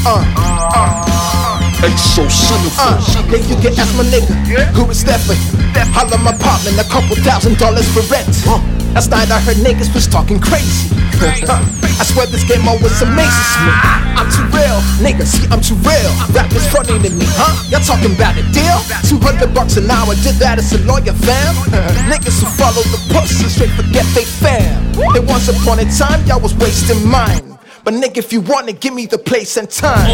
XO Cinephobe. Then you can ask my nigga, who is that for him? Holla my apartment, $2,000 for rent. Last night I heard niggas was talking crazy. I swear this game always amazes me. I'm too real, niggas, see I'm too real. Rappers fronting to me, huh? Y'all talking about a deal? $200 an hour, did that as a lawyer, fam. Niggas who follow the pussy straight forget they fam. Then once upon a time, y'all was wasting mine. But nigga, if you want it, give me the place and time.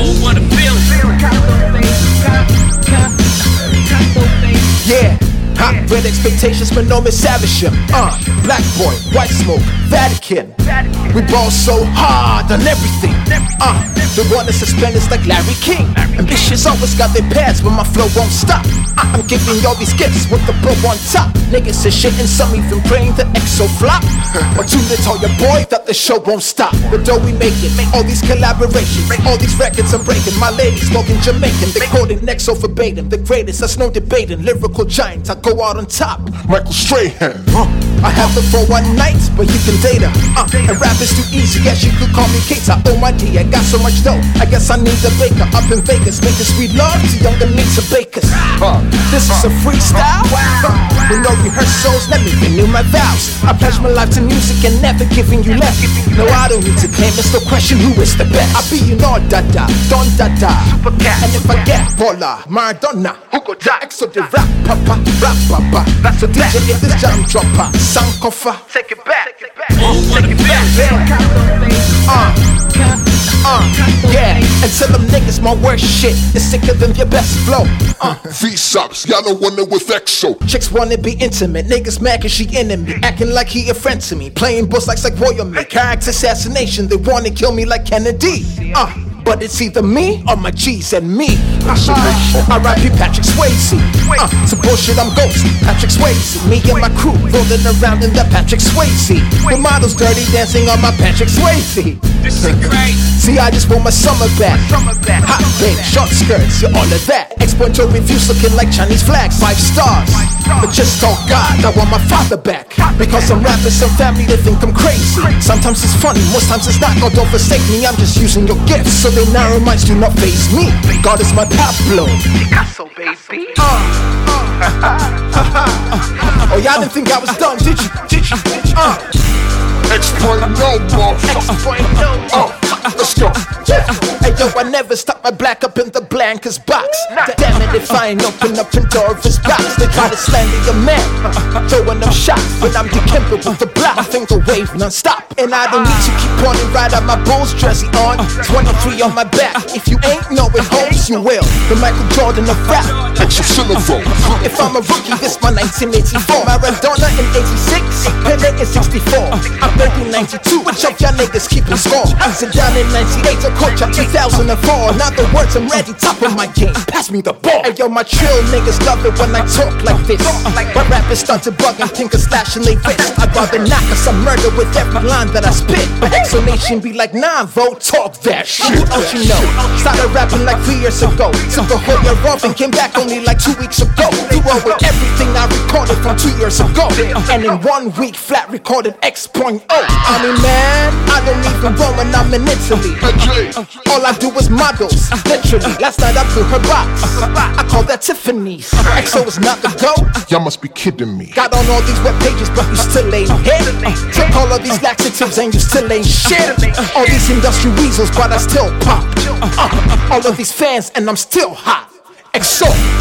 Yeah, hot red expectations, but no Miss Savage. Black boy, white smoke, Vatican. We ball so hard on everything. They want to suspend us like Larry King. Ambitious always got their pads, but my flow won't stop. I'm giving y'all these gifts with the bro on top. Niggas is shit and some even praying the XO flop. But tune to tell your boy that the show won't stop. The dough we making, all these collaborations, all these records I'm breaking. My lady smoking Jamaican, they quoting XO verbatim. The greatest, that's no debating. Lyrical giant, I go out on top. Michael Strahan. I have her for one night, but you can date her. And rap is too easy, yes you could call me Kate. I owe my D, I got so much dough, I guess I need a baker. Up in Vegas, making sweet love to younger meets of bakers. This is a freestyle. With no rehearsals, let me renew my vows. I pledge my life to music and never giving you less. No, I don't need to claim, it's no question who is the best. I be you know dada, don dada. And if I get Bola, Maradona, who go die? XO the rap papa, rap papa. That's a DJ if this jam dropper. Sankofa, take it back, take it back. Yeah, and tell them niggas my worst shit is sicker than your best flow. V-Sops, y'all don't want it with XO. Chicks wanna be intimate, niggas mad cause she enemy. Acting like he a friend to me, playing boss like Royal Me. Character assassination, they wanna kill me like Kennedy. But it's either me or my G's and me. R.I.P. Patrick Swayze. Some bullshit, I'm Ghost, Patrick Swayze. Me and my crew rolling around in the Patrick Swayze. The models dirty dancing on my Patrick Swayze. This is great. See, I just want my summer back. Hot babe, short skirts, yeah, all of that. Exponential reviews looking like Chinese flags, 5 stars. But just oh God, I want my father back. Because I'm rapping some family, they think I'm crazy. Sometimes it's funny, most times it's not. God don't forsake me, I'm just using your gifts so they narrow minds do not face me. God is my Pablo. Picasso, baby. Oh, y'all didn't think I was done, did you? X.0, let's go. Hey yo, I never stuck my black up in the blankers box. Damn it, if I ain't open up the door of his box, they try to slander your man, throwing them shots. When I'm decampered with the block, I think the wave non-stop. And I don't need to keep pointing right at my Bulls jersey on. 23 on my back, if you ain't know it, hopes you will. The Michael Jordan of rap. XO Cinephobe. If I'm a rookie, this my 1984. Maradona in 86, Pele in 64. I'm baby 92, which of y'all niggas keeping score? Zidane in 98, a coach at 2004. In other words, I'm ready, top of my game. Pass me the ball. Hey yo, my trill niggas love it when I talk like this. My rappers start to bug and think of slashing they wrist. I'd rather knock us some murder with every line that I spit. But XO Nation be like, nah, vote, talk that shit. Don't you know? Started rapping like 3 years ago. Took a whole year off and came back only like 2 weeks ago. Threw away everything I recorded from 2 years ago. And in 1 week flat recorded X.0. I mean, man, I don't even roll when I'm in Italy. All I do is models, literally. Last night I blew her box. I call that Tiffany's. XO is not the GOAT. Y'all must be kidding me. Got on all these web pages, but you still ain't hit. Took all of these laxatives and you still ain't shit. All these industry weasels, but I still pop. All of these fans and I'm still hot. XO.